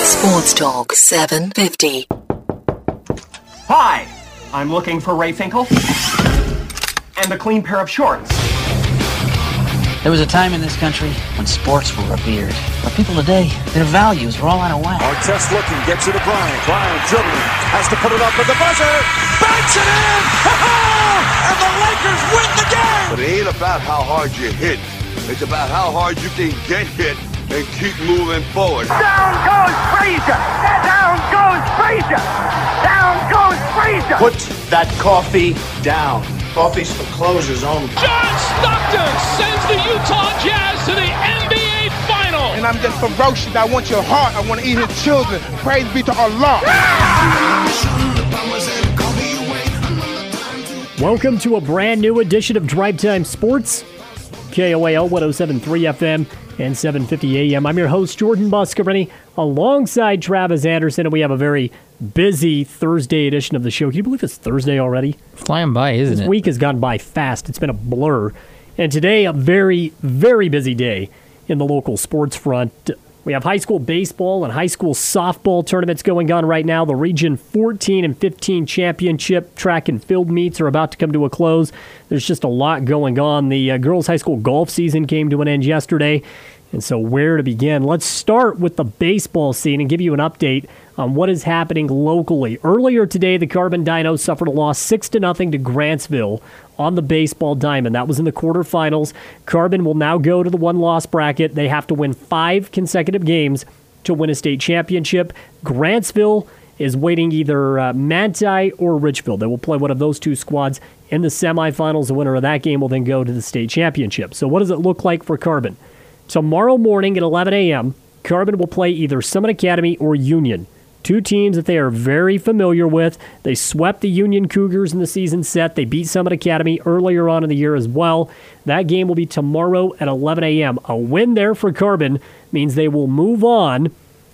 Sports Talk 750. Hi, I'm looking for Ray Finkel and a clean pair of shorts. There was a time in this country when sports were revered. But people today, their values are all out of whack. Artest looking, gets it to Bryant. Bryant dribbling, has to put it up with the buzzer. Banks it in! And the Lakers win the game! But it ain't about how hard you hit. It's about how hard you can get hit and keep moving forward. Down goes Frazier! Down goes Frazier! Down goes Frazier! Put that coffee down. Coffee's for closers only. John Stockton sends the Utah Jazz to the NBA Final. And I'm just ferocious. I want your heart. I want to eat his children. Praise be to Allah. Welcome to a brand new edition of Drive Time Sports. KOAL 107.3 FM and 750 AM. I'm your host, Jordan Buscarini, alongside Travis Anderson, and we have a very busy Thursday edition of the show. Can you believe it's Thursday already? Flying by, isn't it? This week has gone by fast. It's been a blur. And today, a very, very busy day in the local sports front. We have high school baseball and high school softball tournaments going on right now. The Region 14 and 15 championship track and field meets are about to come to a close. There's just a lot going on. The girls' high school golf season came to an end yesterday. And so where to begin? Let's start with the baseball scene and give you an update on what is happening locally. Earlier today, the Carbon Dinos suffered a loss 6-0 to Grantsville on the baseball diamond. That was in the quarterfinals. Carbon will now go to the one-loss bracket. They have to win 5 consecutive games to win a state championship. Grantsville is waiting either Manti or Richfield. They will play one of those two squads in the semifinals. The winner of that game will then go to the state championship. So what does it look like for Carbon? Tomorrow morning at 11 a.m., Carbon will play either Summit Academy or Union. Two teams that they are very familiar with. They swept the Union Cougars in the season set. They beat Summit Academy earlier on in the year as well. That game will be tomorrow at 11 a.m. A win there for Carbon means they will move on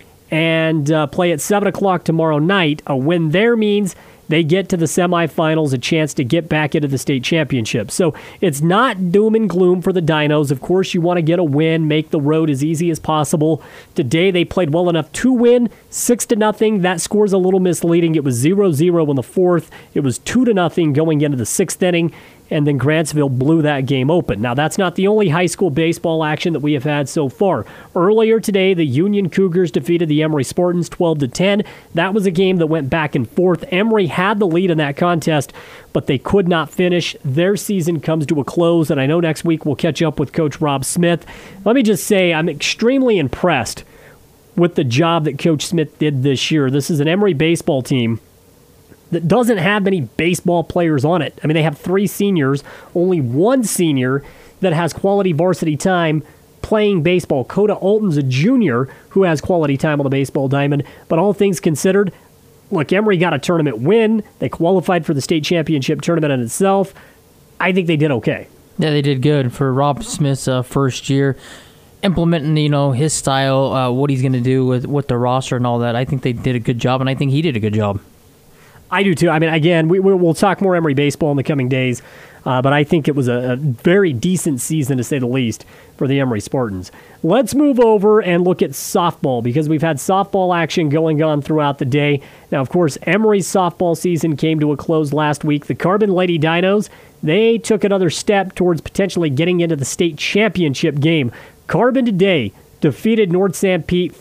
and play at 7 o'clock tomorrow night. A win there means they get to the semifinals, a chance to get back into the state championship. So it's not doom and gloom for the Dinos. Of course, you want to get a win, make the road as easy as possible. Today, they played well enough to win, 6-0. That score's a little misleading. It was 0-0 in the fourth. It was 2-0 going into the sixth inning. And then Grantsville blew that game open. Now, that's not the only high school baseball action that we have had so far. Earlier today, the Union Cougars defeated the Emory Spartans 12-10. That was a game that went back and forth. Emory had the lead in that contest, but they could not finish. Their season comes to a close, and I know next week we'll catch up with Coach Rob Smith. Let me just say I'm extremely impressed with the job that Coach Smith did this year. This is an Emory baseball team that doesn't have many baseball players on it. I mean, they have 3 seniors, only 1 senior that has quality varsity time playing baseball. Coda Alton's a junior who has quality time on the baseball diamond. But all things considered, look, Emory got a tournament win. They qualified for the state championship tournament in itself. I think they did okay. Yeah, they did good for Rob Smith's first year. Implementing, his style, what he's going to do with the roster and all that. I think they did a good job, and I think he did a good job. I do too. I mean, again, we'll talk more Emory baseball in the coming days, but I think it was a very decent season, to say the least, for the Emory Spartans. Let's move over and look at softball, because we've had softball action going on throughout the day. Now, of course, Emory's softball season came to a close last week. The Carbon Lady Dinos, they took another step towards potentially getting into the state championship game. Carbon today defeated North St. Pete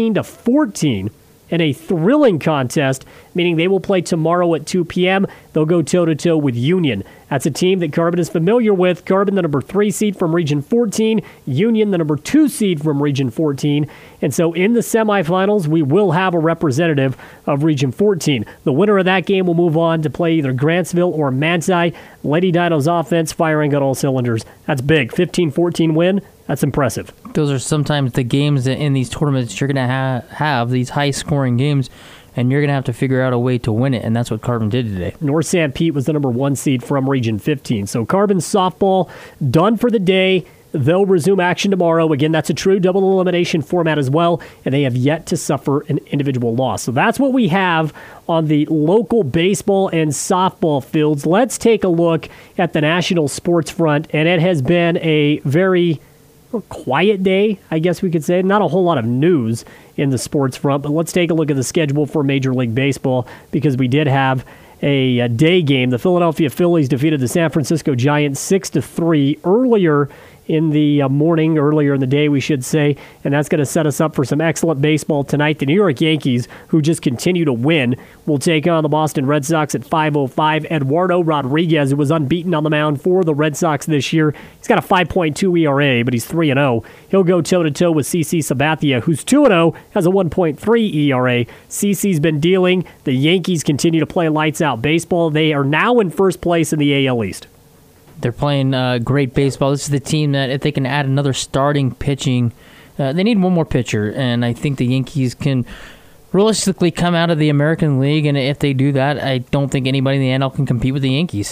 15-14. In a thrilling contest, meaning they will play tomorrow at 2 p.m. They'll go toe-to-toe with Union. That's a team that Carbon is familiar with. Carbon, the number 3 seed from Region 14. Union, the number 2 seed from Region 14. And so in the semifinals, we will have a representative of Region 14. The winner of that game will move on to play either Grantsville or Manti. Lady Dino's offense firing on all cylinders. That's big. 15-14 win. That's impressive. Those are sometimes the games that in these tournaments you're going to have these high-scoring games, and you're going to have to figure out a way to win it, and that's what Carbon did today. North St. Pete was the number 1 seed from Region 15. So Carbon softball done for the day. They'll resume action tomorrow. Again, that's a true double elimination format as well, and they have yet to suffer an individual loss. So that's what we have on the local baseball and softball fields. Let's take a look at the national sports front, and it has been a very a quiet day, I guess we could say. Not a whole lot of news in the sports front, but let's take a look at the schedule for Major League Baseball because we did have a day game. The Philadelphia Phillies defeated the San Francisco Giants 6-3 earlier in the morning, earlier in the day, we should say, and that's going to set us up for some excellent baseball tonight. The New York Yankees, who just continue to win, will take on the Boston Red Sox at 5:05. Eduardo Rodriguez, who was unbeaten on the mound for the Red Sox this year, he's got a 5.2 ERA, but he's 3-0. He'll go toe-to-toe with CC Sabathia, who's 2-0, has a 1.3 ERA. CC's been dealing. The Yankees continue to play lights-out baseball. They are now in first place in the AL East. They're playing great baseball. This is the team that if they can add another starting pitching, they need one more pitcher, and I think the Yankees can realistically come out of the American League, and if they do that, I don't think anybody in the NL can compete with the Yankees.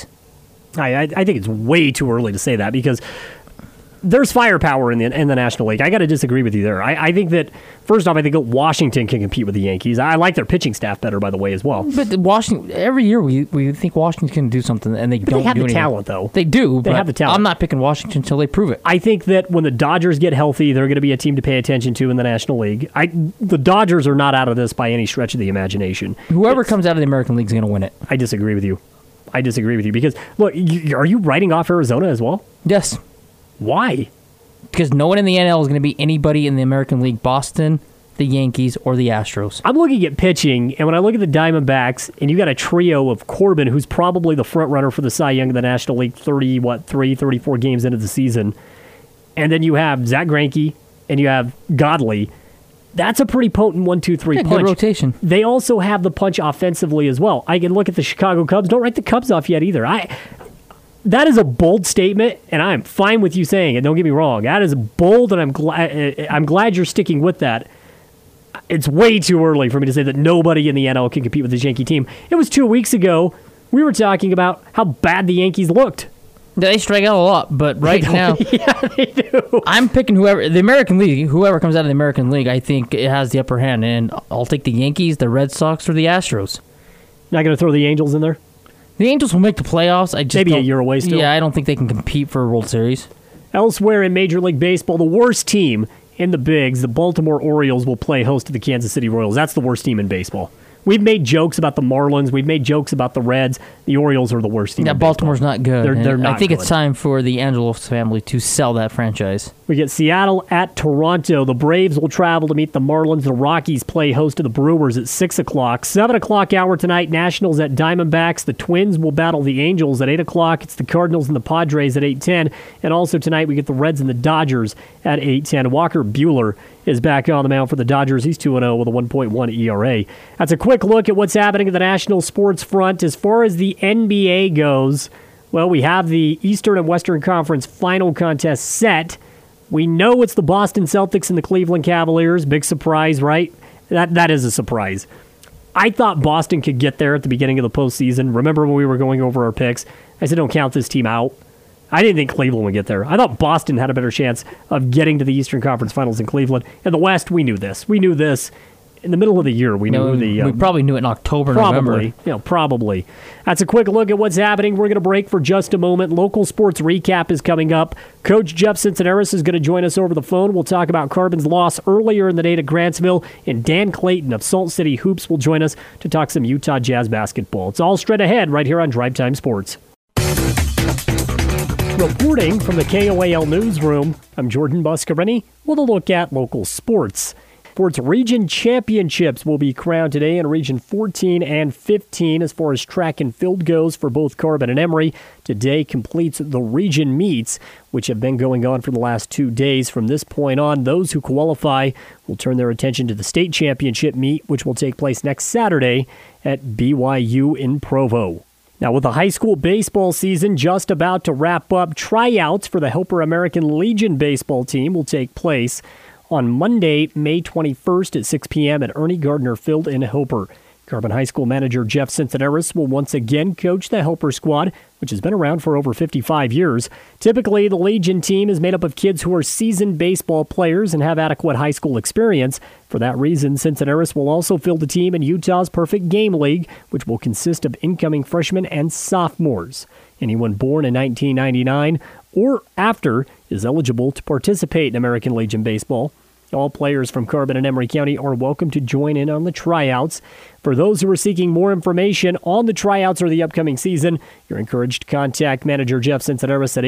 I think it's way too early to say that because there's firepower in the National League. I got to disagree with you there. I think that, first off, I think that Washington can compete with the Yankees. I like their pitching staff better, by the way, as well. But Washington, every year we think Washington can do something, and they don't do anything. They have the talent, though. They do. They have the talent. I'm not picking Washington until they prove it. I think that when the Dodgers get healthy, they're going to be a team to pay attention to in the National League. The Dodgers are not out of this by any stretch of the imagination. Whoever comes out of the American League is going to win it. I disagree with you. Because, look, are you writing off Arizona as well? Yes. Why? Because no one in the NL is going to be anybody in the American League, Boston, the Yankees, or the Astros. I'm looking at pitching, and when I look at the Diamondbacks, and you got a trio of Corbin, who's probably the front runner for the Cy Young of the National League, 34 games into the season, and then you have Zach Greinke, and you have Godley. That's a pretty potent 1-2-3 punch. Good rotation. They also have the punch offensively as well. I can look at the Chicago Cubs. Don't write the Cubs off yet either. That is a bold statement, and I'm fine with you saying it. Don't get me wrong. That is bold, and I'm glad you're sticking with that. It's way too early for me to say that nobody in the NL can compete with this Yankee team. It was 2 weeks ago. We were talking about how bad the Yankees looked. They strike out a lot, but right now, yeah, they do. I'm picking the American League. Whoever comes out of the American League, I think it has the upper hand, and I'll take the Yankees, the Red Sox, or the Astros. Not going to throw the Angels in there? The Angels will make the playoffs. Maybe a year away still. Yeah, I don't think they can compete for a World Series. Elsewhere in Major League Baseball, the worst team in the bigs, the Baltimore Orioles, will play host to the Kansas City Royals. That's the worst team in baseball. We've made jokes about the Marlins. We've made jokes about the Reds. The Orioles are the worst team. Yeah, in Baltimore's baseball. not good. They're not I think good. it's time for the Angelos family to sell that franchise. We get Seattle at Toronto. The Braves will travel to meet the Marlins. The Rockies play host to the Brewers at 6 o'clock. 7 o'clock hour tonight, Nationals at Diamondbacks. The Twins will battle the Angels at 8 o'clock. It's the Cardinals and the Padres at 8:10. And also tonight, we get the Reds and the Dodgers at 8:10. Walker Buehler is back on the mound for the Dodgers. He's 2-0 with a 1.1 ERA. That's a quick look at what's happening at the national sports front. As far as the NBA goes, well, we have the Eastern and Western Conference final contest set. We know it's the Boston Celtics and the Cleveland Cavaliers. Big surprise, right? That is a surprise. I thought Boston could get there at the beginning of the postseason. Remember when we were going over our picks? I said, don't count this team out. I didn't think Cleveland would get there. I thought Boston had a better chance of getting to the Eastern Conference Finals than Cleveland. In the West, we knew this. We knew this in the middle of the year. We probably knew it in October, probably, November. Probably. That's a quick look at what's happening. We're going to break for just a moment. Local sports recap is coming up. Coach Jeff Cincinnati is going to join us over the phone. We'll talk about Carbon's loss earlier in the day to Grantsville, and Dan Clayton of Salt City Hoops will join us to talk some Utah Jazz basketball. It's all straight ahead right here on Drive Time Sports. Reporting from the KOAL Newsroom, I'm Jordan Buscarini with a look at local sports. Sports Region Championships will be crowned today in Region 14 and 15 as far as track and field goes for both Carbon and Emory. Today completes the region meets, which have been going on for the last 2 days. From this point on, those who qualify will turn their attention to the state championship meet, which will take place next Saturday at BYU in Provo. Now, with the high school baseball season just about to wrap up, tryouts for the Helper American Legion baseball team will take place on Monday, May 21st at 6 p.m. at Ernie Gardner Field in Helper. Carbon High School manager Jeff Cincinnati will once again coach the Helper squad, which has been around for over 55 years. Typically, the Legion team is made up of kids who are seasoned baseball players and have adequate high school experience. For that reason, Cincinnati will also field the team in Utah's Perfect Game League, which will consist of incoming freshmen and sophomores. Anyone born in 1999 or after is eligible to participate in American Legion Baseball. All players from Carbon and Emery County are welcome to join in on the tryouts. For those who are seeking more information on the tryouts or the upcoming season, you're encouraged to contact manager Jeff Cincinnati at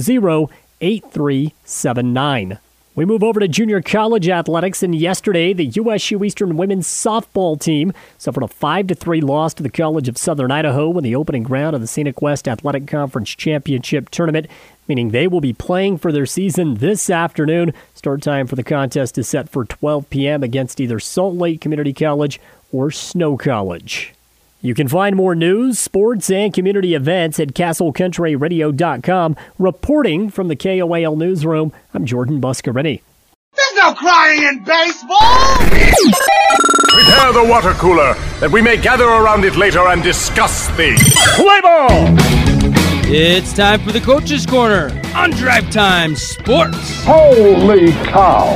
820-8379. We move over to junior college athletics, and yesterday the USU Eastern women's softball team suffered a 5-3 loss to the College of Southern Idaho in the opening round of the Scenic West Athletic Conference Championship Tournament, meaning they will be playing for their season this afternoon. Start time for the contest is set for 12 p.m. against either Salt Lake Community College or Snow College. You can find more news, sports, and community events at CastleCountryRadio.com. Reporting from the KOAL Newsroom, I'm Jordan Buscarini. There's no crying in baseball! Prepare the water cooler, that we may gather around it later and discuss the play ball! It's time for the Coach's Corner on Drive Time Sports. Holy cow!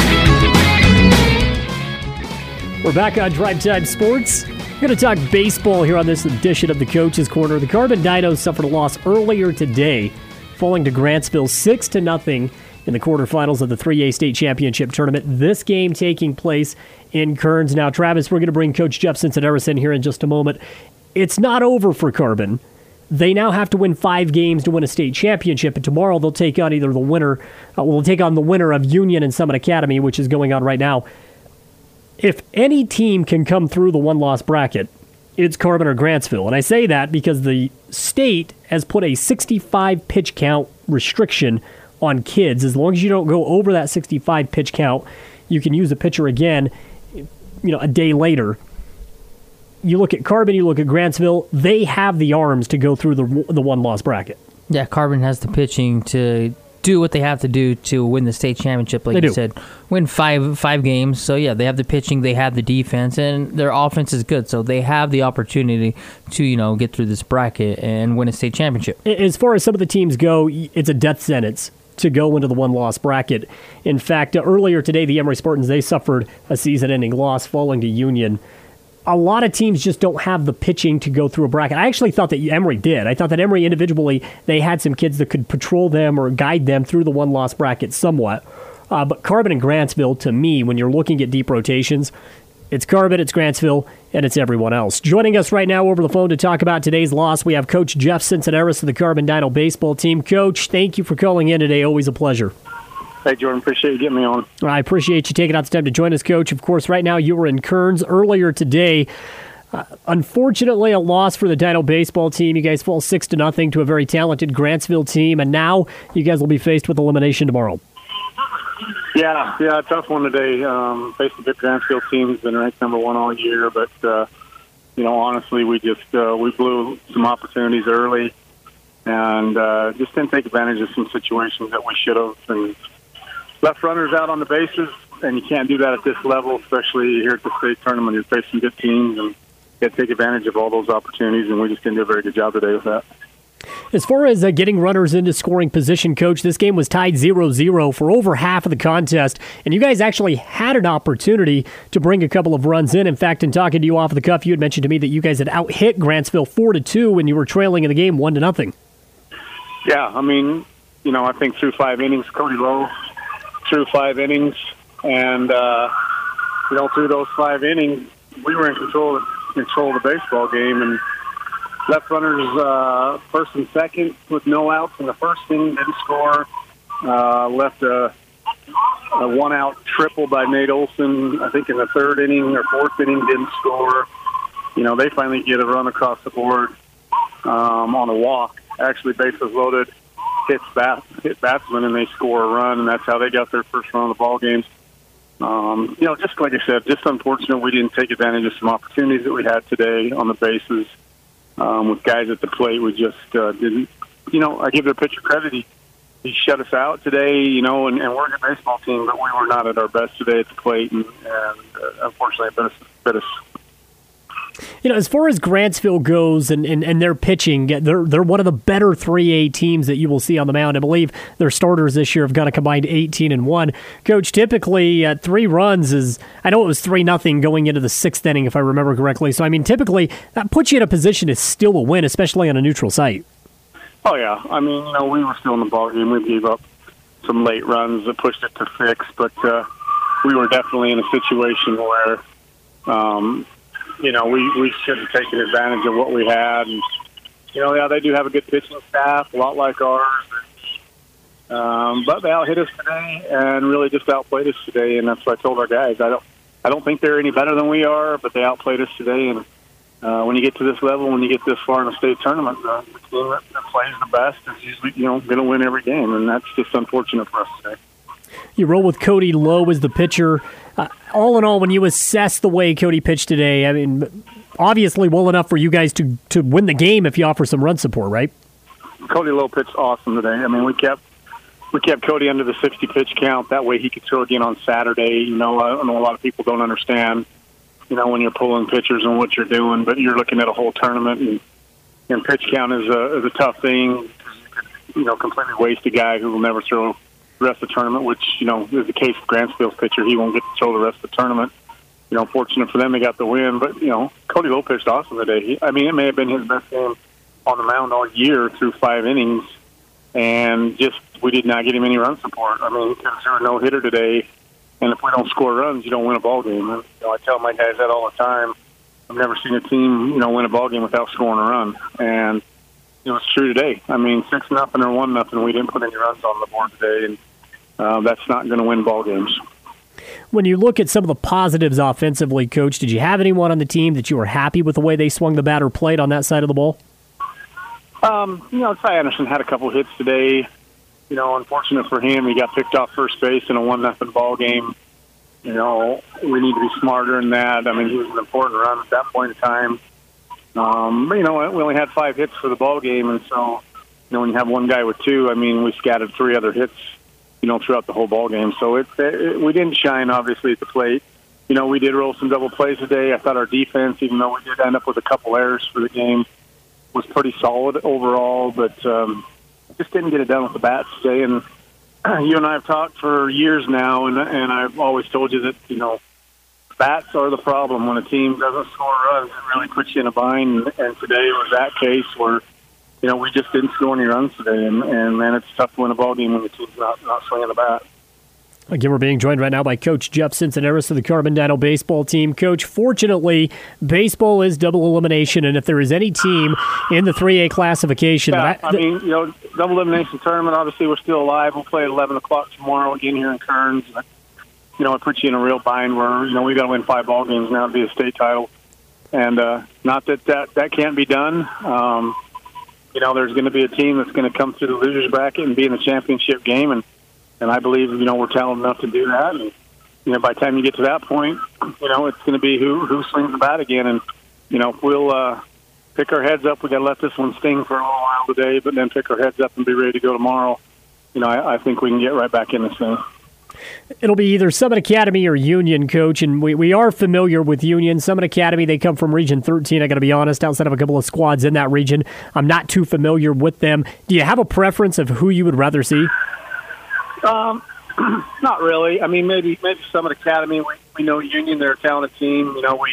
We're back on Drive Time Sports. We're going to talk baseball here on this edition of the Coach's Corner. The Carbon Dinos suffered a loss earlier today, falling to Grantsville 6-0 in the quarterfinals of the 3A State Championship Tournament. This game taking place in Kearns. Now, Travis, we're going to bring Coach Jeff Cincinnati in here in just a moment. It's not over for Carbon. They now have to win 5 games to win a state championship, and tomorrow they'll take on either the winner, they'll take on the winner of Union and Summit Academy, which is going on right now. If any team can come through the one-loss bracket, it's Carbon or Grantsville. And I say that because the state has put a 65 pitch count restriction on kids. As long as you don't go over that 65 pitch count, you can use a pitcher again, a day later. You look at Carbon, you look at Grantsville, they have the arms to go through the one-loss bracket. Yeah, Carbon has the pitching to do what they have to do to win the state championship, like you said. Win five games. So, yeah, they have the pitching, they have the defense, and their offense is good. So they have the opportunity to, get through this bracket and win a state championship. As far as some of the teams go, it's a death sentence to go into the one-loss bracket. In fact, earlier today, the Emory Spartans, they suffered a season-ending loss falling to Union. A lot of teams just don't have the pitching to go through a bracket. I actually thought that Emory did. I thought that Emory individually, they had some kids that could patrol them or guide them through the one-loss bracket somewhat. But Carbon and Grantsville, to me, when you're looking at deep rotations, it's Carbon, it's Grantsville, and it's everyone else. Joining us right now over the phone to talk about today's loss, we have Coach Jeff Cincinnati of the Carbon Dino baseball team. Coach, thank you for calling in today. Always a pleasure. Hey, Jordan, appreciate you getting me on. I appreciate you taking out the time to join us, Coach. Of course, right now you were in Kearns earlier today. Unfortunately, a loss for the Dino baseball team. You guys fall 6-0 to a very talented Grantsville team, and now you guys will be faced with elimination tomorrow. Yeah, tough one today. Facing the Grantsville team has been ranked number 1 all year, but honestly, we blew some opportunities early, and just didn't take advantage of some situations that we should have, and left runners out on the bases, and you can't do that at this level, especially here at the state tournament. You're facing good teams, and you got to take advantage of all those opportunities, and we just didn't do a very good job today with that. As far as getting runners into scoring position, Coach, this game was tied 0-0 for over half of the contest, and you guys actually had an opportunity to bring a couple of runs in. In fact, in talking to you off the cuff, you had mentioned to me that you guys had out-hit Grantsville 4-2 when you were trailing in the game 1-0. Yeah, I think through 5 innings, Cody Lowe through 5 innings, and through those 5 innings, we were in control of the baseball game, and left runners first and second with no outs in the first inning, didn't score. Left a 1-out triple by Nate Olson, I think in the 3rd inning or 4th inning, didn't score. They finally get a run across the board on a walk. Actually, bases loaded. Hit batsman, and they score a run, and that's how they got their first run of the ball games. Just like I said, just unfortunate we didn't take advantage of some opportunities that we had today on the bases with guys at the plate. We just didn't. I give the pitcher credit. He shut us out today. And we're a good baseball team, but we were not at our best today at the plate, and unfortunately, it bit us. As far as Grantsville goes and their pitching, they're one of the better 3A teams that you will see on the mound. I believe their starters this year have got a combined 18-1. Coach, typically 3 runs is, I know it was 3-0 going into the 6th inning, if I remember correctly. So, typically that puts you in a position to steal a win, especially on a neutral site. Oh, yeah. I mean, we were still in the ballgame. We gave up some late runs that pushed it to 6, but we were definitely in a situation where, we should have taken advantage of what we had. And, they do have a good pitching staff, a lot like ours. But they out-hit us today and really just outplayed us today, and that's what I told our guys. I don't think they're any better than we are, but they outplayed us today. And when you get to this level, when you get this far in a state tournament, the team that plays the best is usually going to win every game, and that's just unfortunate for us today. You roll with Cody Lowe as the pitcher. All in all, when you assess the way Cody pitched today, I mean, obviously well enough for you guys to win the game if you offer some run support, right? Cody Lowe pitched awesome today. I mean, we kept Cody under the 60 pitch count. That way he could throw again on Saturday. I know a lot of people don't understand, when you're pulling pitchers and what you're doing, but you're looking at a whole tournament, and pitch count is a tough thing. You could, completely waste a guy who will never throw the rest of the tournament, which, is the case with Grantsville's pitcher. He won't get to throw the rest of the tournament. Fortunate for them, they got the win. But, Cody Lowe pitched awesome today. It may have been his best game on the mound all year through 5 innings. And just, we did not get him any run support. I mean, he could have threw a no-hitter today. And if we don't score runs, you don't win a ball game. And, I tell my guys that all the time. I've never seen a team, win a ball game without scoring a run. And it was true today. I mean, 6-0 or 1-0, we didn't put any runs on the board today. And that's not going to win ball games. When you look at some of the positives offensively, Coach, did you have anyone on the team that you were happy with the way they swung the bat or played on that side of the ball? Ty Anderson had a couple hits today. Unfortunate for him, he got picked off first base in a 1-0 ball game. We need to be smarter than that. I mean, he was an important run at that point in time. But, we only had 5 hits for the ball game, and so, when you have one guy with 2, I mean, we scattered 3 other hits, throughout the whole ball game. So we didn't shine, obviously, at the plate. We did roll some double plays today. I thought our defense, even though we did end up with a couple errors for the game, was pretty solid overall, but just didn't get it done with the bats today. And you and I have talked for years now, and I've always told you that, bats are the problem. When a team doesn't score runs, it really puts you in a bind. And today was that case where, we just didn't score any runs today. And man, it's tough to win a ball game when the team's not swinging the bat. Again, we're being joined right now by Coach Jeff Cincinnatus of the Carbondale baseball team. Coach, fortunately, baseball is double elimination, and if there is any team in the 3A classification... double elimination tournament, obviously we're still alive. We'll play at 11 o'clock tomorrow again here in Kearns. It puts you in a real bind where, we got to win 5 ball games now to be a state title. And not that can't be done. There's going to be a team that's going to come through the losers bracket and be in the championship game, and I believe, we're talented enough to do that. And, by the time you get to that point, it's going to be who swings the bat again. And, if we'll pick our heads up, we got to let this one sting for a little while today, but then pick our heads up and be ready to go tomorrow. I think we can get right back in this thing. It'll be either Summit Academy or Union, Coach, and we are familiar with Union. Summit Academy, they come from Region 13, I got to be honest, outside of a couple of squads in that region. I'm not too familiar with them. Do you have a preference of who you would rather see? Not really. I mean, maybe Summit Academy. We know Union; they're a talented team.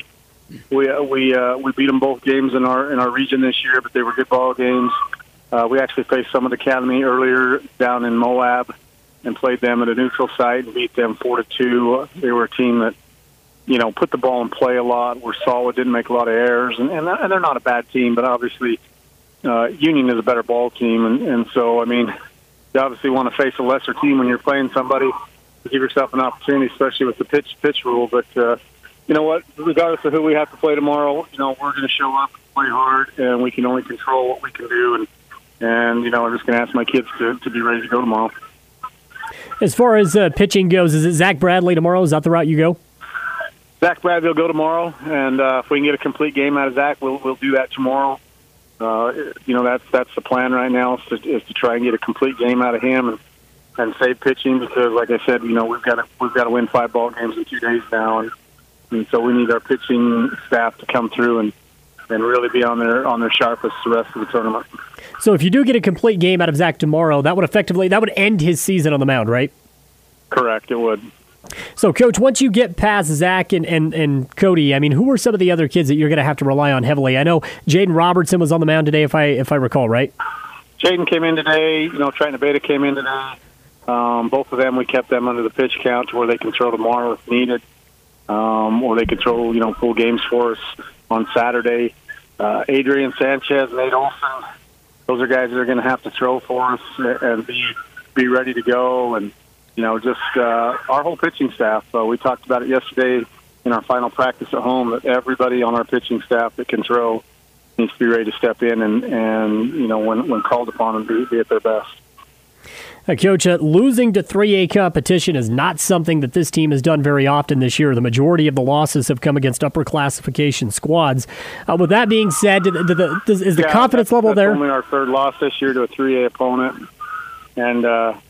We beat them both games in our region this year, but they were good ball games. We actually faced Summit Academy earlier down in Moab and played them at a neutral site and beat them 4-2. They were a team that put the ball in play a lot, were solid, didn't make a lot of errors, and they're not a bad team, but obviously Union is a better ball team, and so I mean. You obviously want to face a lesser team when you're playing somebody to give yourself an opportunity, especially with the pitch rule. But you know what? Regardless of who we have to play tomorrow, we're going to show up, play hard, and we can only control what we can do. And I'm just going to ask my kids to be ready to go tomorrow. As far as pitching goes, is it Zach Bradley tomorrow? Is that the route you go? Zach Bradley will go tomorrow, and if we can get a complete game out of Zach, we'll do that tomorrow. That's the plan right now is to try and get a complete game out of him and save pitching because, like I said, we've got to win 5 ball games in 2 days now, and so we need our pitching staff to come through and really be on their sharpest the rest of the tournament. So if you do get a complete game out of Zach tomorrow, that would end his season on the mound, right? Correct, it would. So, Coach, once you get past Zach and Cody, I mean, who are some of the other kids that you're going to have to rely on heavily? I know Jaden Robertson was on the mound today, if I recall, right? Jaden came in today. Triton Beta came in today. Both of them, we kept them under the pitch count to where they can throw tomorrow if needed, or they can throw, full games for us on Saturday. Adrian Sanchez, Nate Olson, those are guys that are going to have to throw for us and be ready to go. And, just our whole pitching staff. We talked about it yesterday in our final practice at home, that everybody on our pitching staff that can throw needs to be ready to step in and when called upon and be at their best. Coach, losing to 3A competition is not something that this team has done very often this year. The majority of the losses have come against upper classification squads. With that being said, is the confidence level there? That's only our third loss this year to a 3A opponent. And,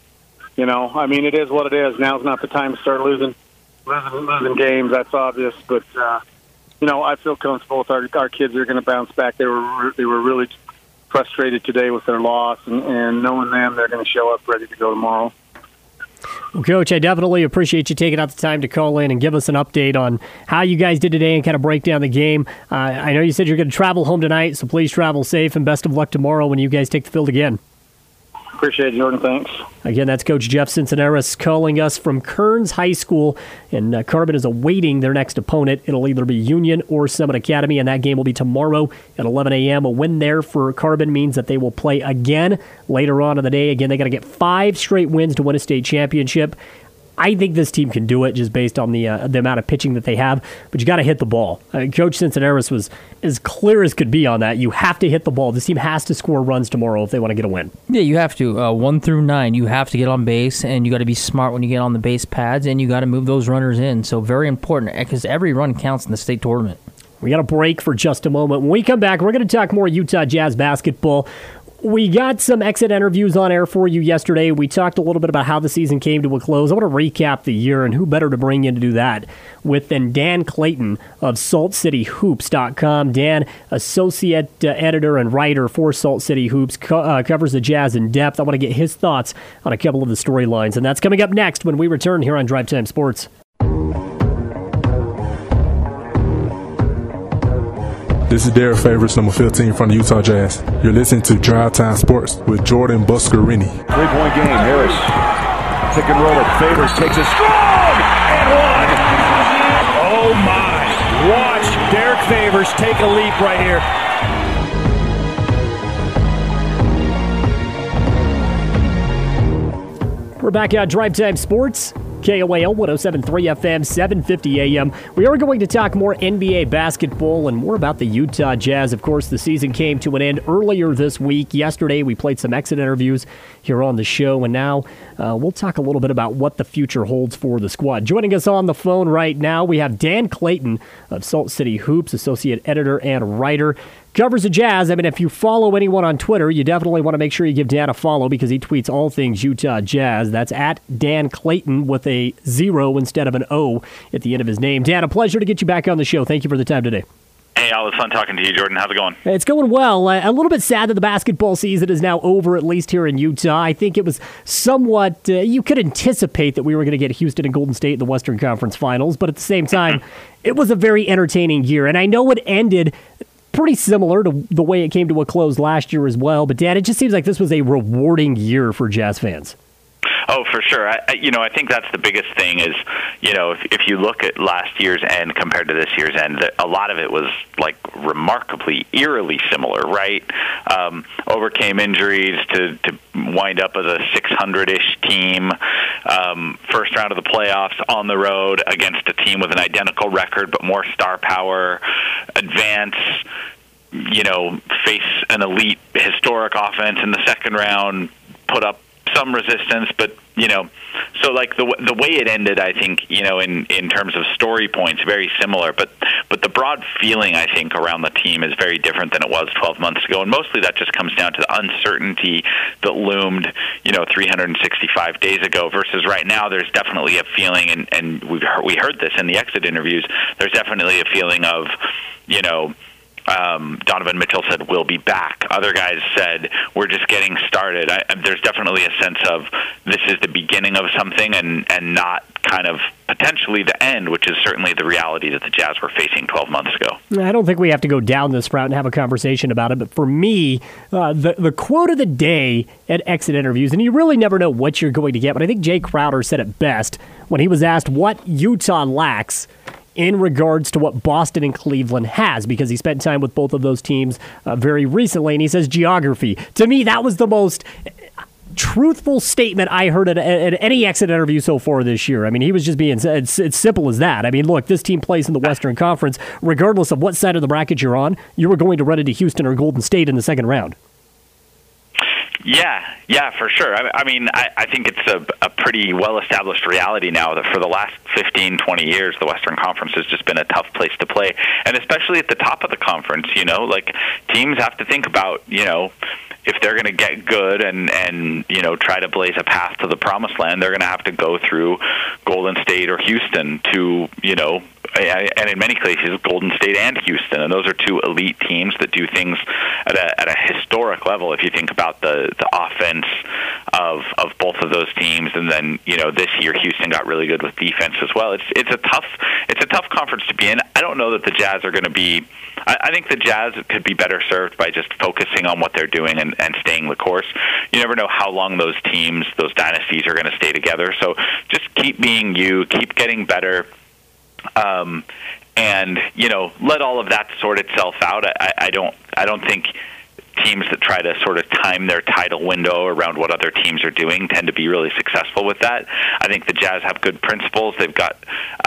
it is what it is. Now's not the time to start losing games. That's obvious. But, I feel comfortable with our kids are going to bounce back. They were really frustrated today with their loss, and knowing them, they're going to show up ready to go tomorrow. Well, Coach, I definitely appreciate you taking out the time to call in and give us an update on how you guys did today and kind of break down the game. I know you said you're going to travel home tonight, so please travel safe and best of luck tomorrow when you guys take the field again. Appreciate it, Jordan. Thanks. Again, that's Coach Jeff Cincinnatus calling us from Kearns High School, and Carbon is awaiting their next opponent. It'll either be Union or Summit Academy, and that game will be tomorrow at 11 a.m. A win there for Carbon means that they will play again later on in the day. Again, they got to get 5 straight wins to win a state championship. I think this team can do it just based on the amount of pitching that they have, but you got to hit the ball. Coach Cincinnatus was as clear as could be on that. You have to hit the ball. This team has to score runs tomorrow if they want to get a win. Yeah, you have to. 1 through 9, you have to get on base, and you got to be smart when you get on the base pads, and you got to move those runners in. So very important, because every run counts in the state tournament. We got a break for just a moment. When we come back, we're going to talk more Utah Jazz basketball. We got some exit interviews on air for you yesterday. We talked a little bit about how the season came to a close. I want to recap the year, and who better to bring in to do that than Dan Clayton of SaltCityHoops.com. Dan, associate editor and writer for Salt City Hoops, covers the Jazz in depth. I want to get his thoughts on a couple of the storylines, and that's coming up next when we return here on Drive Time Sports. This is Derek Favors, number 15 from the Utah Jazz. You're listening to Drive Time Sports with Jordan Buscarini. 3-point game. Harris, pick and roll it. Favors takes a strong and one. Oh my! Watch Derek Favors take a leap right here. We're back at Drive Time Sports. KOAL 107.3 FM, 750 AM. We are going to talk more NBA basketball and more about the Utah Jazz. Of course, the season came to an end earlier this week. Yesterday, we played some exit interviews here on the show, and now we'll talk a little bit about what the future holds for the squad. Joining us on the phone right now, we have Dan Clayton of Salt City Hoops, associate editor and writer. Covers the Jazz. I mean, if you follow anyone on Twitter, you definitely want to make sure you give Dan a follow because he tweets all things Utah Jazz. That's at Dan Clayton with a 0 instead of an O at the end of his name. Dan, a pleasure to get you back on the show. Thank you for the time today. Hey, it was fun talking to you, Jordan. How's it going? It's going well. A little bit sad that the basketball season is now over, at least here in Utah. I think it was somewhat, you could anticipate that we were going to get Houston and Golden State in the Western Conference Finals, but at the same time, it was a very entertaining year. And I know it ended pretty similar to the way it came to a close last year as well. But, Dan, it just seems like this was a rewarding year for Jazz fans. Oh, for sure. I think that's the biggest thing is, if you look at last year's end compared to this year's end, a lot of it was like remarkably, eerily similar, right? Overcame injuries to wind up as a 600-ish team. First round of the playoffs on the road against a team with an identical record but more star power. Advance, face an elite historic offense in the second round, put up some resistance, but so like the way it ended, I think in terms of story points, very similar, but the broad feeling I think around the team is very different than it was 12 months ago, and mostly that just comes down to the uncertainty that loomed 365 days ago versus right now. There's definitely a feeling, and we heard this in the exit interviews. There's definitely a feeling of Donovan Mitchell said, we'll be back. Other guys said, we're just getting started. There's definitely a sense of this is the beginning of something and not kind of potentially the end, which is certainly the reality that the Jazz were facing 12 months ago. I don't think we have to go down this route and have a conversation about it, but for me, the quote of the day at exit interviews, and you really never know what you're going to get, but I think Jay Crowder said it best when he was asked what Utah lacks in regards to what Boston and Cleveland has, because he spent time with both of those teams very recently, and he says geography. To me, that was the most truthful statement I heard at any exit interview so far this year. I mean, he was just being, it's simple as that. I mean, look, this team plays in the Western Conference. Regardless of what side of the bracket you're on, you were going to run into Houston or Golden State in the second round. Yeah, for sure. I mean, I think it's a pretty well-established reality now that for the last 15, 20 years, the Western Conference has just been a tough place to play. And especially at the top of the conference, like teams have to think about, if they're going to get good and try to blaze a path to the promised land, they're going to have to go through Golden State or Houston to, and in many cases, Golden State and Houston. And those are two elite teams that do things at a historic level. If you think about the offense of both of those teams, and then this year Houston got really good with defense as well. It's a tough conference to be in. I don't know that the Jazz are going to be. I think the Jazz could be better served by just focusing on what they're doing and staying the course. You never know how long those teams, those dynasties, are going to stay together. So just keep being you, keep getting better. And let all of that sort itself out. I don't think teams that try to sort of time their title window around what other teams are doing tend to be really successful with that. I think the Jazz have good principles. They've got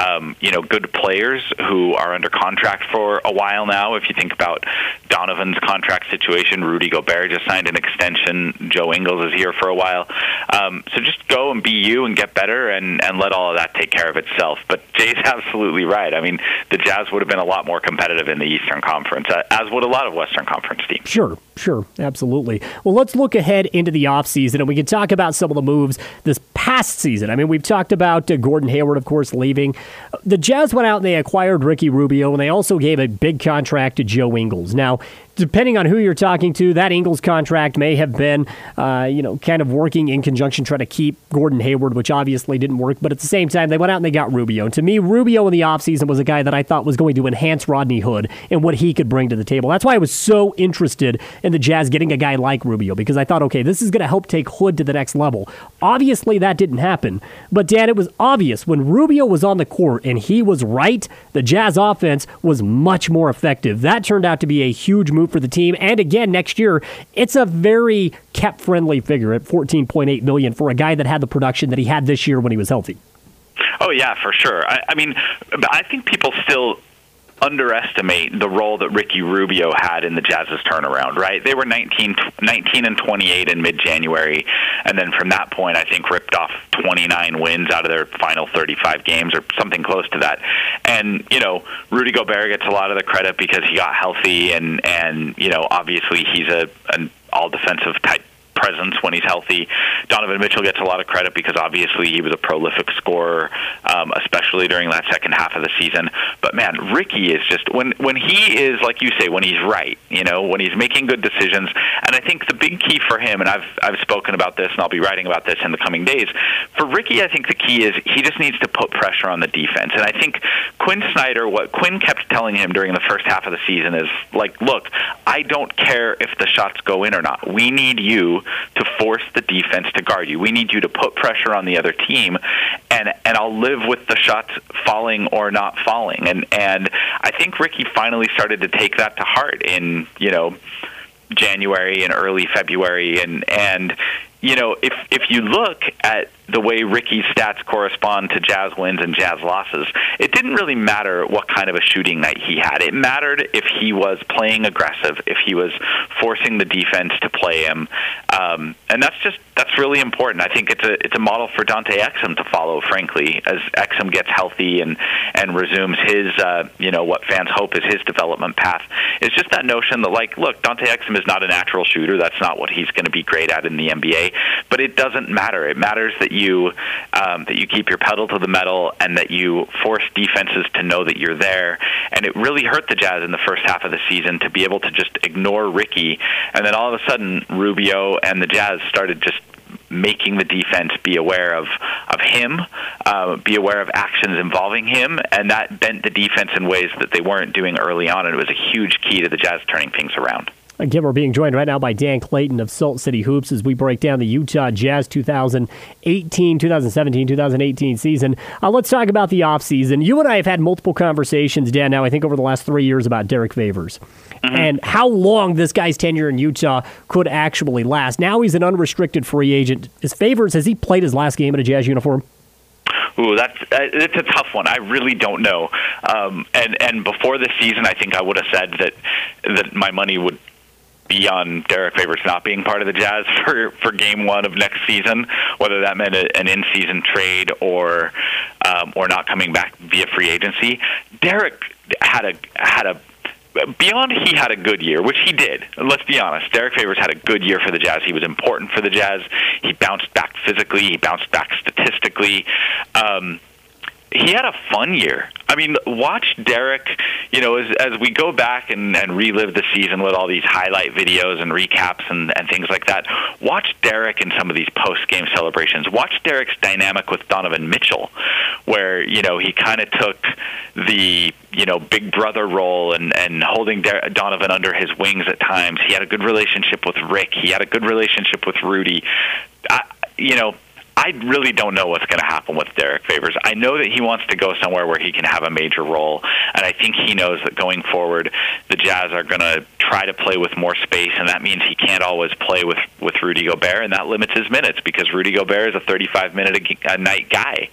good players who are under contract for a while now. If you think about Donovan's contract situation, Rudy Gobert just signed an extension. Joe Ingles is here for a while. So just go and be you and get better and let all of that take care of itself. But Jay's absolutely right. I mean, the Jazz would have been a lot more competitive in the Eastern Conference, as would a lot of Western Conference teams. Sure, absolutely. Well, let's look ahead into the offseason, and we can talk about some of the moves this past season. I mean, we've talked about Gordon Hayward, of course, leaving. The Jazz went out and they acquired Ricky Rubio, and they also gave a big contract to Joe Ingles. Now, depending on who you're talking to, that Ingles contract may have been, kind of working in conjunction trying to keep Gordon Hayward, which obviously didn't work. But at the same time, they went out and they got Rubio. And to me, Rubio in the offseason was a guy that I thought was going to enhance Rodney Hood and what he could bring to the table. That's why I was so interested in the Jazz getting a guy like Rubio, because I thought, okay, this is going to help take Hood to the next level. Obviously, that didn't happen. But, Dan, it was obvious when Rubio was on the court and he was right, the Jazz offense was much more effective. That turned out to be a huge move for the team. And again, next year, it's a very cap-friendly figure at $14.8 million for a guy that had the production that he had this year when he was healthy. Oh, yeah, for sure. I mean, I think people still underestimate the role that Ricky Rubio had in the Jazz's turnaround, right? They were 19 and 28 in mid-January, and then from that point, I think ripped off 29 wins out of their final 35 games or something close to that. And, Rudy Gobert gets a lot of the credit because he got healthy, and obviously he's an all-defensive type presence when he's healthy. Donovan Mitchell gets a lot of credit because obviously he was a prolific scorer, especially during that second half of the season. But man, Ricky is just when he is, like you say, when he's right, when he's making good decisions. And I think the big key for him, and I've spoken about this and I'll be writing about this in the coming days, for Ricky, I think the key is he just needs to put pressure on the defense. And I think Quinn Snyder, what Quinn kept telling him during the first half of the season is like, look, I don't care if the shots go in or not. We need you to force the defense to guard you. We need you to put pressure on the other team, and I'll live with the shots falling or not falling. And I think Ricky finally started to take that to heart in, January and early February. And if you look at the way Ricky's stats correspond to Jazz wins and Jazz losses, it didn't really matter what kind of a shooting night he had. It mattered if he was playing aggressive, if he was forcing the defense to play him. And that's really important. I think it's a model for Dante Exum to follow, frankly, as Exum gets healthy and resumes his, what fans hope is his development path. It's just that notion that, look, Dante Exum is not a natural shooter. That's not what he's going to be great at in the NBA. But it doesn't matter. It matters that you keep your pedal to the metal and that you force defenses to know that you're there. and it really hurt the Jazz in the first half of the season to be able to just ignore Ricky, and then all of a sudden Rubio and the Jazz started just making the defense be aware of him, be aware of actions involving him, and that bent the defense in ways that they weren't doing early on, and it was a huge key to the Jazz turning things around. Again, we're being joined right now by Dan Clayton of Salt City Hoops as we break down the Utah Jazz 2017, 2018 season. Let's talk about the offseason. You and I have had multiple conversations, Dan, now I think over the last 3 years about Derek Favors and how long this guy's tenure in Utah could actually last. Now he's an unrestricted free agent. Has he played his last game in a Jazz uniform? Ooh, it's a tough one. I really don't know. And before this season, I think I would have said that my money would be on Derek Favors not being part of the Jazz for game one of next season, whether that meant an in-season trade or not coming back via free agency. Derek had a beyond he had a good year, which he did. Let's be honest. Derek Favors had a good year for the Jazz. He was important for the Jazz. He bounced back physically. He bounced back statistically. He had a fun year. I mean, watch Derek, as we go back and relive the season with all these highlight videos and recaps and things like that, watch Derek in some of these post-game celebrations. Watch Derek's dynamic with Donovan Mitchell, where, he kind of took the, big brother role and holding Donovan under his wings at times. He had a good relationship with Rick. He had a good relationship with Rudy. I really don't know what's going to happen with Derek Favors. I know that he wants to go somewhere where he can have a major role, and I think he knows that going forward, the Jazz are going to try to play with more space, and that means he can't always play with Rudy Gobert, and that limits his minutes because Rudy Gobert is a 35-minute-a-night guy.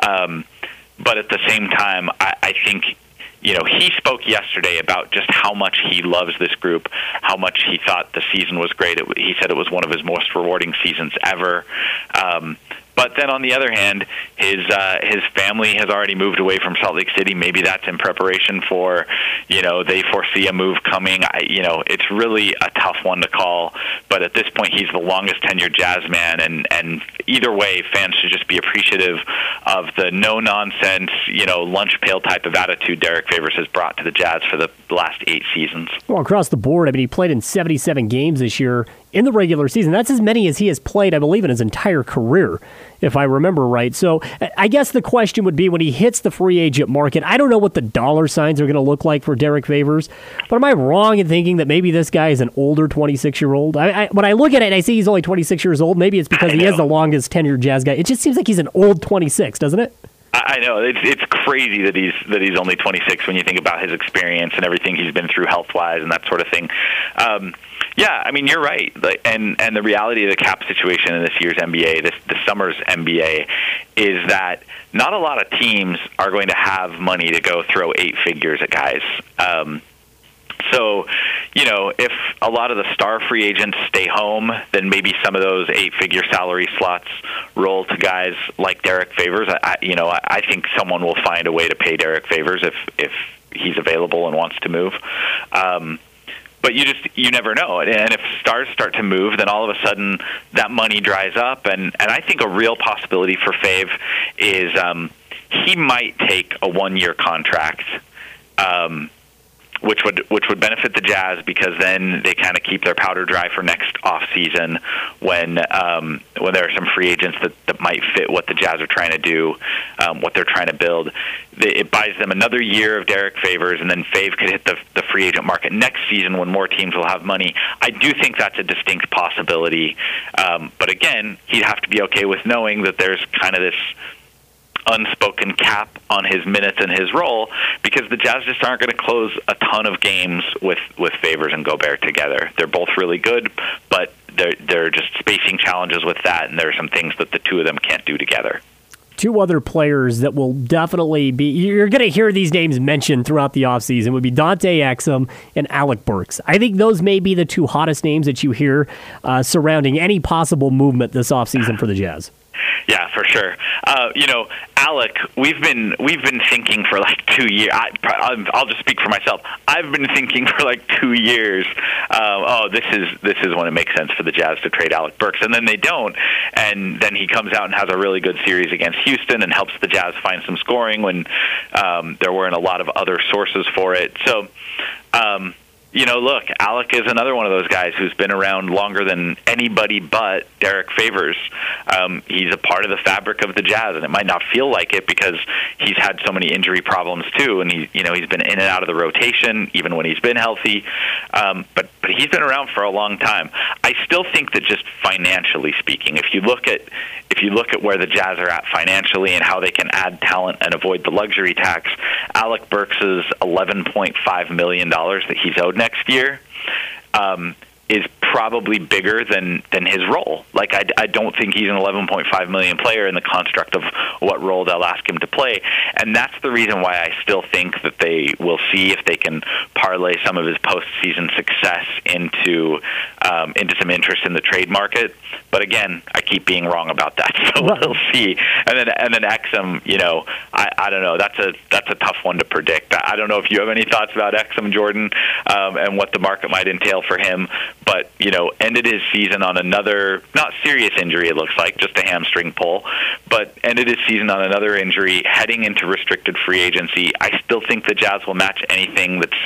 But at the same time, I think he spoke yesterday about just how much he loves this group, how much he thought the season was great. He said it was one of his most rewarding seasons ever. But then on the other hand, his family has already moved away from Salt Lake City. Maybe that's in preparation for, they foresee a move coming. It's really a tough one to call. But at this point, he's the longest tenured Jazz man. And either way, fans should just be appreciative of the no-nonsense, lunch pail type of attitude Derek Favors has brought to the Jazz for the last 8 seasons. Well, across the board, he played in 77 games this year in the regular season. That's as many as he has played, I believe, in his entire career, if I remember right. So I guess the question would be when he hits the free agent market, I don't know what the dollar signs are going to look like for Derek Favors, but am I wrong in thinking that maybe this guy is an older 26-year-old? When I look at it and I see he's only 26 years old, maybe it's because he is the longest tenured Jazz guy. It just seems like he's an old 26, doesn't it? I know it's crazy that he's only 26 when you think about his experience and everything he's been through health-wise and that sort of thing. Yeah, I mean, you're right. And the reality of the cap situation in this year's NBA, this summer's NBA, is that not a lot of teams are going to have money to go throw 8 figures at guys. So, if a lot of the star free agents stay home, then maybe some of those 8-figure salary slots roll to guys like Derek Favors. I think someone will find a way to pay Derek Favors if he's available and wants to move. But you never know. And if stars start to move, then all of a sudden that money dries up. And I think a real possibility for Fave is he might take a 1-year contract, which would benefit the Jazz because then they kind of keep their powder dry for next off season when there are some free agents that might fit what the Jazz are trying to do, what they're trying to build. It buys them another year of Derek Favors, and then Fave could hit the free agent market next season when more teams will have money. I do think that's a distinct possibility, but again, he'd have to be okay with knowing that there's kind of this unspoken cap on his minutes and his role because the Jazz just aren't going to close a ton of games with Favors and Gobert together. They're both really good, but there are just spacing challenges with that, and there are some things that the two of them can't do together. 2 other players that will definitely be, you're going to hear these names mentioned throughout the offseason, would be Dante Exum and Alec Burks. I think those may be the 2 hottest names that you hear surrounding any possible movement this offseason for the Jazz. Yeah, for sure. Alec, we've been thinking for like 2 years. I'll just speak for myself. I've been thinking for like 2 years. This is when it makes sense for the Jazz to trade Alec Burks, and then they don't. And then he comes out and has a really good series against Houston and helps the Jazz find some scoring when there weren't a lot of other sources for it. So. Look, Alec is another one of those guys who's been around longer than anybody but Derek Favors. He's a part of the fabric of the Jazz, and it might not feel like it because he's had so many injury problems too, and he's been in and out of the rotation even when he's been healthy. But he's been around for a long time. I still think that just financially speaking, if you look at where the Jazz are at financially and how they can add talent and avoid the luxury tax, Alec Burks' $11.5 million that he's owed next year is probably bigger than his role. Like, I don't think he's an $11.5 million player in the construct of what role they'll ask him to play, and that's the reason why I still think that they will see if they can parlay some of his postseason success into some interest in the trade market. But again, I keep being wrong about that, so we'll see. And then Exum, I don't know. That's a tough one to predict. I don't know if you have any thoughts about Exum, Jordan, and what the market might entail for him. But, ended his season on another, not serious injury, it looks like, just a hamstring pull, but ended his season on another injury, heading into restricted free agency. I still think the Jazz will match anything that's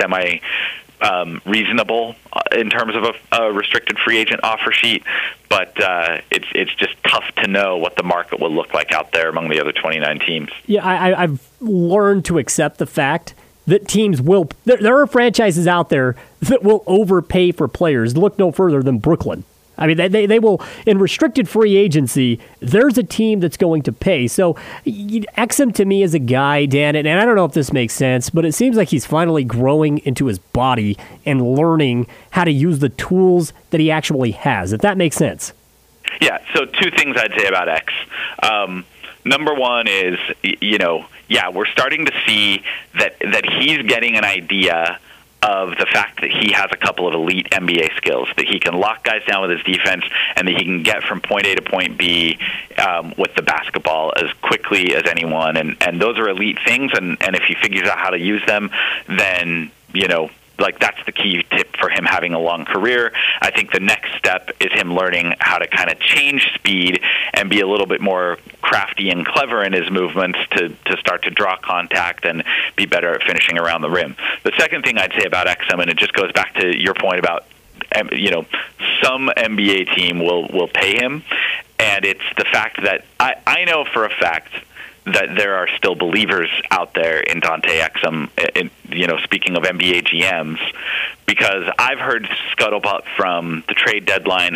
reasonable in terms of a restricted free agent offer sheet, but it's just tough to know what the market will look like out there among the other 29 teams. Yeah, I've learned to accept the fact that teams will. There are franchises out there that will overpay for players. Look no further than Brooklyn. I mean, they will, in restricted free agency, there's a team that's going to pay. So Exum to me is a guy, Dan, and I don't know if this makes sense, but it seems like he's finally growing into his body and learning how to use the tools that he actually has, if that makes sense. Yeah, so two things I'd say about X. Number one is, we're starting to see that he's getting an idea of the fact that he has a couple of elite NBA skills, that he can lock guys down with his defense and that he can get from point A to point B with the basketball as quickly as anyone. And those are elite things, and if he figures out how to use them, then, that's the key tip for him having a long career. I think the next step is him learning how to kind of change speed and be a little bit more crafty and clever in his movements to start to draw contact and be better at finishing around the rim. The second thing I'd say about Exum, and it just goes back to your point about, some NBA team will pay him, and it's the fact that I know for a fact that there are still believers out there in Dante Exum, speaking of NBA GMs, because I've heard scuttlebutt from the trade deadline.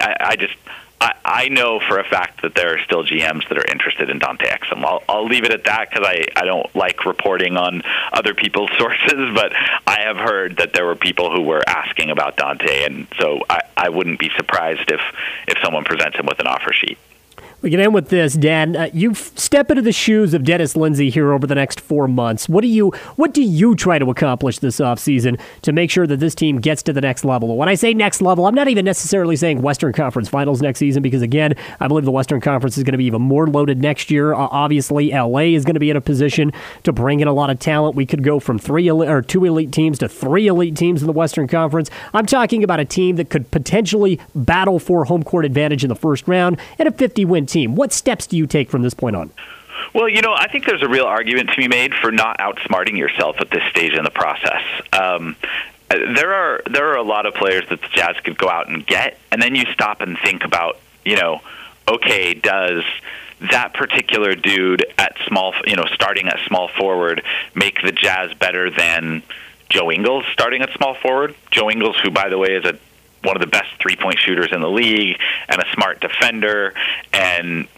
I know for a fact that there are still GMs that are interested in Dante Exum. I'll leave it at that because I don't like reporting on other people's sources, but I have heard that there were people who were asking about Dante, and so I wouldn't be surprised if someone presents him with an offer sheet. We can end with this, Dan. You step into the shoes of Dennis Lindsay here over the next 4 months. What do you try to accomplish this offseason to make sure that this team gets to the next level? When I say next level, I'm not even necessarily saying Western Conference Finals next season, because, again, I believe the Western Conference is going to be even more loaded next year. Obviously, LA is going to be in a position to bring in a lot of talent. We could go from 2 elite teams to 3 elite teams in the Western Conference. I'm talking about a team that could potentially battle for home court advantage in the first round and a 50-win team. What steps do you take from this point on? Well, I think there's a real argument to be made for not outsmarting yourself at this stage in the process. There are a lot of players that the Jazz could go out and get, and then you stop and think about, okay, does that particular dude at starting at small forward make the Jazz better than Joe Ingles starting at small forward? Joe Ingles, who, by the way, is one of the best three-point shooters in the league and a smart defender and,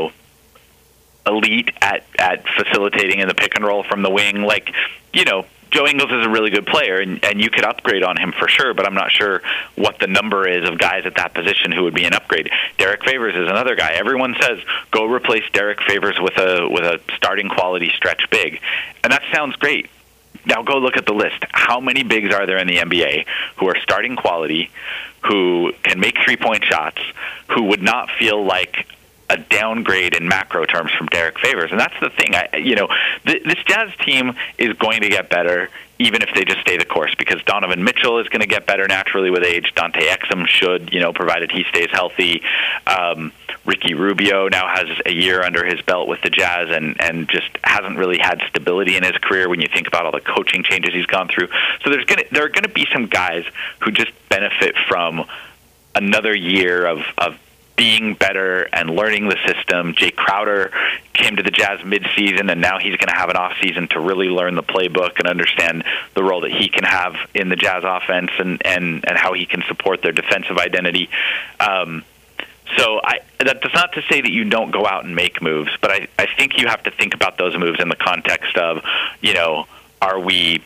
elite at facilitating in the pick and roll from the wing. Joe Ingles is a really good player, and you could upgrade on him for sure, but I'm not sure what the number is of guys at that position who would be an upgrade. Derek Favors is another guy. Everyone says, go replace Derek Favors with a starting quality stretch big. And that sounds great. Now go look at the list. How many bigs are there in the NBA who are starting quality, who can make three-point shots, who would not feel like a downgrade in macro terms from Derek Favors. And that's the thing. This Jazz team is going to get better even if they just stay the course, because Donovan Mitchell is going to get better naturally with age. Dante Exum should, provided he stays healthy. Ricky Rubio now has a year under his belt with the Jazz and just hasn't really had stability in his career when you think about all the coaching changes he's gone through. So there are going to be some guys who just benefit from another year of being better and learning the system. Jay Crowder came to the Jazz midseason, and now he's going to have an off-season to really learn the playbook and understand the role that he can have in the Jazz offense and how he can support their defensive identity. So that does not to say that you don't go out and make moves, but I think you have to think about those moves in the context of, are we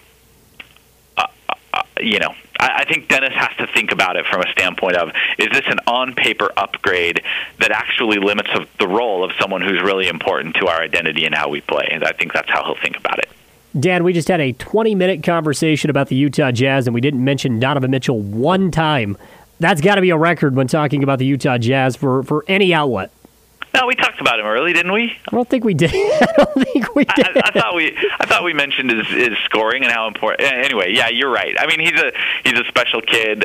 I think Dennis has to think about it from a standpoint of, is this an on-paper upgrade that actually limits the role of someone who's really important to our identity and how we play? And I think that's how he'll think about it. Dan, we just had a 20-minute conversation about the Utah Jazz, and we didn't mention Donovan Mitchell one time. That's got to be a record when talking about the Utah Jazz for any outlet. No, we talked about him early, didn't we? I don't think we did. I thought we mentioned his scoring and how important. Anyway, yeah, you're right. I mean, he's a special kid.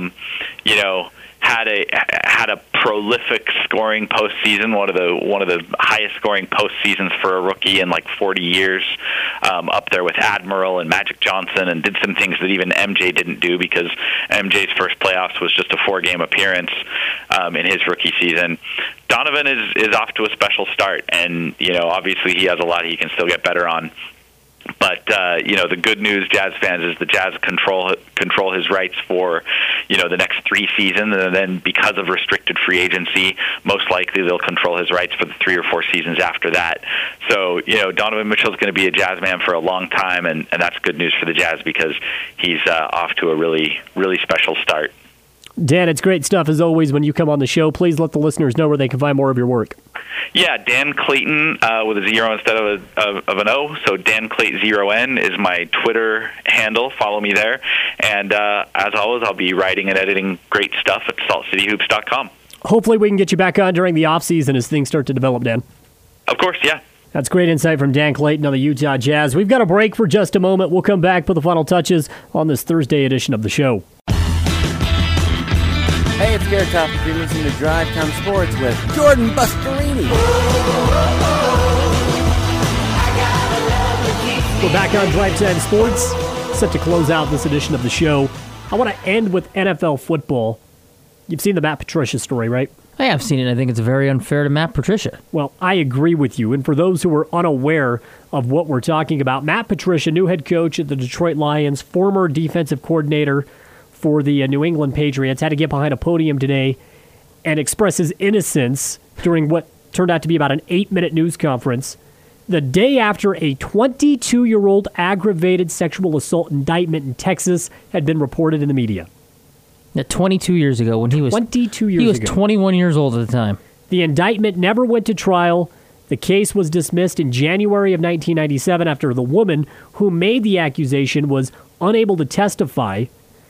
Had a prolific scoring postseason, one of the highest scoring postseasons for a rookie in like 40 years, up there with Admiral and Magic Johnson, and did some things that even MJ didn't do, because MJ's first playoffs was just a 4-game appearance in his rookie season. Donovan is off to a special start, and obviously he has a lot he can still get better on. But the good news, Jazz fans, is the Jazz control his rights for the next 3 seasons, and then because of restricted free agency, most likely they'll control his rights for the 3 or 4 seasons after that. So Donovan Mitchell's going to be a Jazz man for a long time, and that's good news for the Jazz because he's off to a really, really special start. Dan, it's great stuff as always when you come on the show. Please let the listeners know where they can find more of your work. Yeah, Dan Clayton with a 0 instead of an O. So Dan Clayton 0N is my Twitter handle. Follow me there. And as always, I'll be writing and editing great stuff at saltcityhoops.com. Hopefully we can get you back on during the offseason as things start to develop, Dan. Of course, yeah. That's great insight from Dan Clayton on the Utah Jazz. We've got a break for just a moment. We'll come back for the final touches on this Thursday edition of the show. Hey, it's Garrett Topp. You're listening to Drive Time Sports with Jordan Bustarini. We're back on Drive Time Sports, set to close out this edition of the show. I want to end with NFL football. You've seen the Matt Patricia story, right? I have seen it. I think it's very unfair to Matt Patricia. Well, I agree with you. And for those who are unaware of what we're talking about, Matt Patricia, new head coach at the Detroit Lions, former defensive coordinator for the New England Patriots, had to get behind a podium today and express his innocence during what turned out to be about an 8-minute news conference the day after a 22-year-old aggravated sexual assault indictment in Texas had been reported in the media. Now, 22 years ago, when he was 21 years old at the time. The indictment never went to trial. The case was dismissed in January of 1997 after the woman who made the accusation was unable to testify.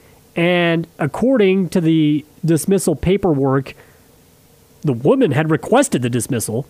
And according to the dismissal paperwork, the woman had requested the dismissal.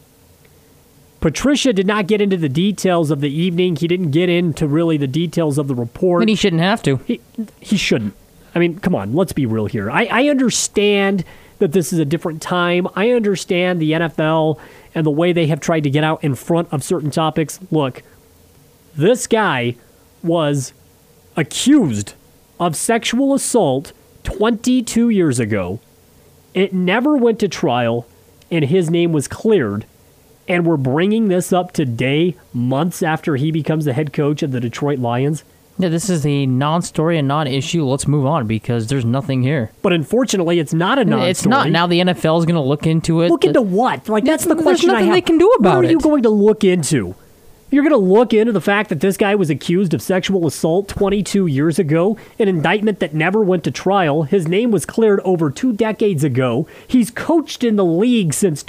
Patricia did not get into the details of the evening. He didn't get into really the details of the report. And he shouldn't have to. He shouldn't. I mean, come on, let's be real here. I understand that this is a different time. I understand the NFL and the way they have tried to get out in front of certain topics. Look, this guy was accused of sexual assault 22 years ago. It never went to trial, and his name was cleared. And we're bringing this up today, months after he becomes the head coach of the Detroit Lions. Yeah, this is a non-story and non-issue. Let's move on because there's nothing here. But unfortunately, it's not a non-story. It's not. Now the NFL is going to look into it. Look into what? Like, that's the question I have. There's nothing they can do about it. What are you going to look into? You're going to look into the fact that this guy was accused of sexual assault 22 years ago, an indictment that never went to trial. His name was cleared over 2 decades ago. He's coached in the league since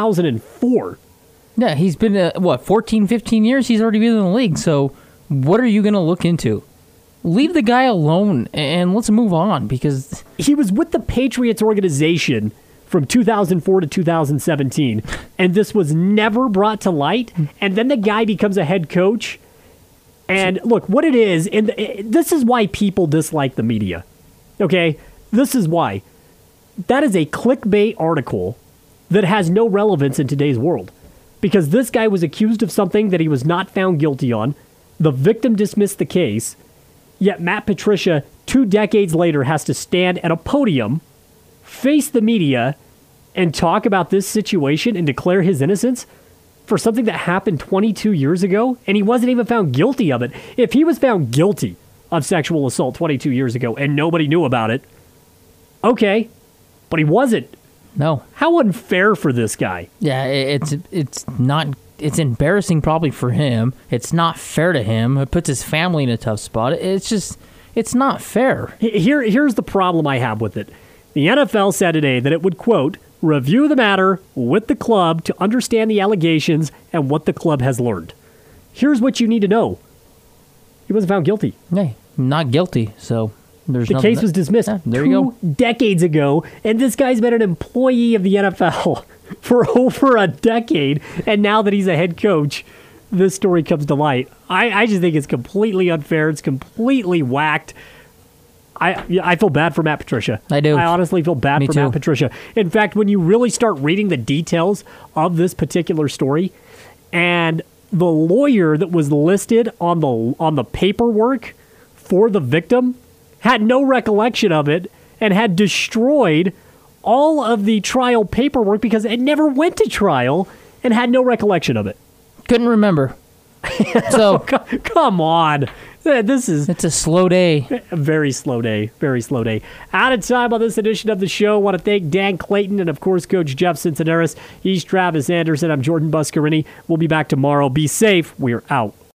2004. Yeah, he's been, 14, 15 years? He's already been in the league, so what are you going to look into? Leave the guy alone and let's move on because... He was with the Patriots organization from 2004 to 2017, and this was never brought to light, and then the guy becomes a head coach. And look, what it is, and this is why people dislike the media. Okay? This is why. That is a clickbait article that has no relevance in today's world. Because this guy was accused of something that he was not found guilty on. The victim dismissed the case. Yet Matt Patricia, 2 decades later, has to stand at a podium, face the media, and talk about this situation and declare his innocence for something that happened 22 years ago, and he wasn't even found guilty of it. If he was found guilty of sexual assault 22 years ago and nobody knew about it, okay, but he wasn't. No. How unfair for this guy. Yeah, it's not. It's embarrassing probably for him. It's not fair to him. It puts his family in a tough spot. It's not fair. Here's the problem I have with it. The NFL said today that it would, quote, review the matter with the club to understand the allegations and what the club has learned. Here's what you need to know. He wasn't found guilty. Hey, not guilty, so there's the case was dismissed 2 decades ago, and this guy's been an employee of the NFL for over a decade, and now that he's a head coach, this story comes to light. I just think it's completely unfair. It's completely whacked. I feel bad for Matt Patricia. I do. I honestly feel bad for Matt Patricia. In fact, when you really start reading the details of this particular story, and the lawyer that was listed on the paperwork for the victim had no recollection of it and had destroyed all of the trial paperwork because it never went to trial and had no recollection of it. Couldn't remember. So come on. It's a slow day. A very slow day. Very slow day. Out of time on this edition of the show. I want to thank Dan Clayton and, of course, Coach Jeff Cincinnati. He's Travis Anderson. I'm Jordan Buscarini. We'll be back tomorrow. Be safe. We're out.